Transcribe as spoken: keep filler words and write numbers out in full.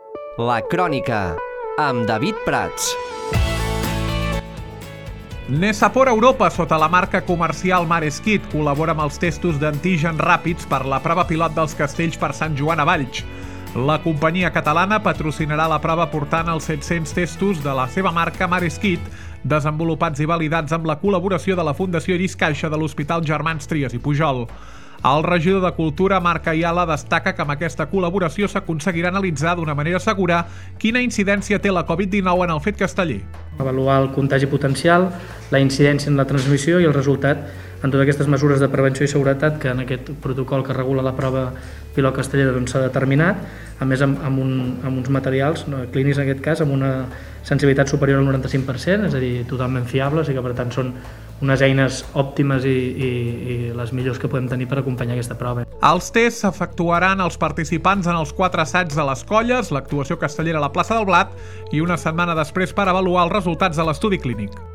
La Crònica, amb David Prats. Nesapor Europa, sota la marca comercial Mareskit, col·labora amb els testos d'antígens ràpids per la prova pilot dels castells per Sant Joan a Valls. La companyia catalana patrocinarà la prova portant els set-cents testos de la seva marca Mareskit, desenvolupats i validats amb la col·laboració de la Fundació Lluís Caixa de l'Hospital Germans Trias i Pujol. El regidor de Cultura, Marc Ayala, destaca que amb aquesta col·laboració s'aconseguirà analitzar d'una manera segura quina incidència té la covid dinou en el fet casteller. Avaluar el contagi potencial, la incidència en la transmissió i el resultat en totes aquestes mesures de prevenció i seguretat que en aquest protocol que regula la prova pilot castellera doncs, s'ha determinat, a més amb, amb, un, amb uns materials no, clínics en aquest cas amb una sensibilitat superior al noranta-cinc per cent, és a dir, totalment fiables i que per tant són unes eines òptimes i, i, i les millors que podem tenir per acompanyar aquesta prova. Els tests s'efectuaran als participants en els quatre assaigs de les colles, l'actuació castellera a la plaça del Blat i una setmana després per avaluar els resultats de l'estudi clínic.